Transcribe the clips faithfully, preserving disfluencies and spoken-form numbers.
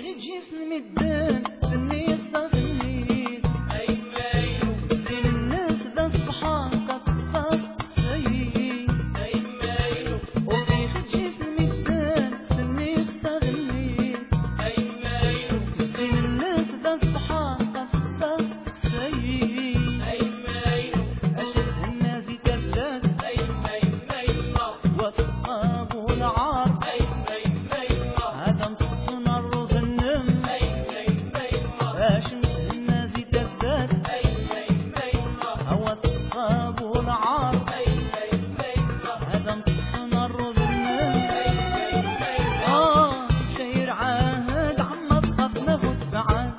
غير جسم مدان سني صغني اي مايو زين الناس ذا صبحان قطاس سيء اي مايو وفي غير جسم مدان سني صغني اي مايو زين الناس ذا صبحان قطاس سيء اي مايو اشد النازي تبدات اي ماي ماي وتصاب العار اي ماي ماي هذا مصطنا الرز النم اي ماي ماي شمس النازي تبدات اي ماي ماي هو تصاب العار اي ماي ماي هذا مصطنا الرز النم اي ماي ماي اه شير عاهد عما تخاف نفوت بعاد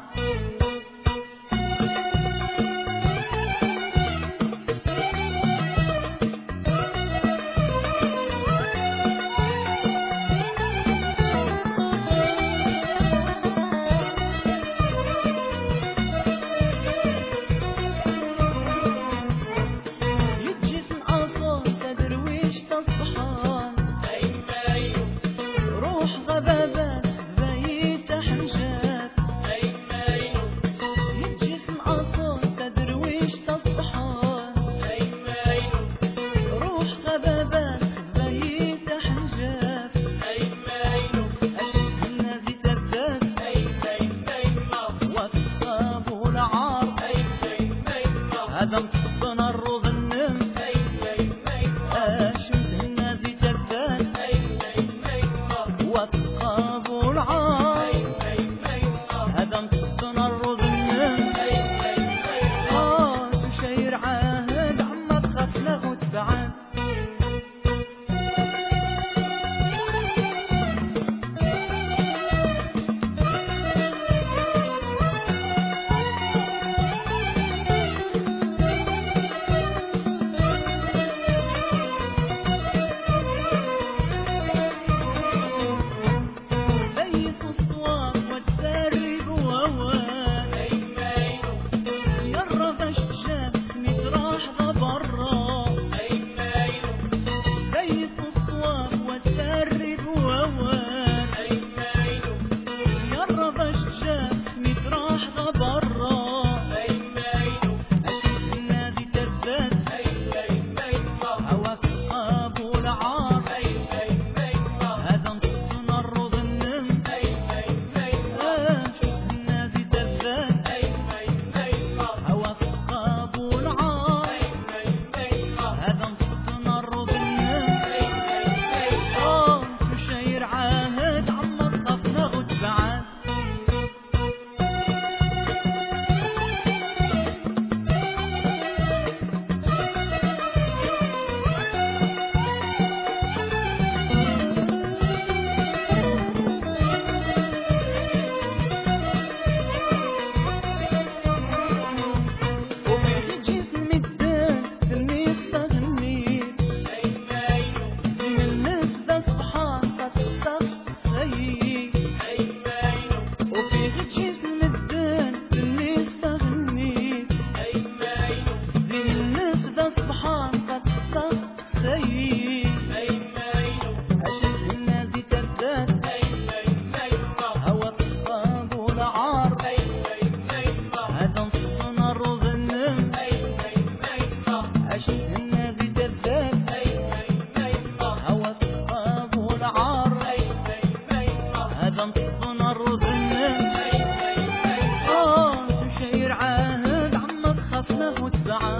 هذا مصطنا الروض النم اي ماي ماي شمس النازي تبدات اي ماي ماي وثقاب العار اي ماي ماي هذا مصطنا الروض النم اي ماي ماي اه تشير عاهد عما تخاف له وتبعد هذا مصطنا الروض النم اه تشير عاهد عما تخاف له وتبعد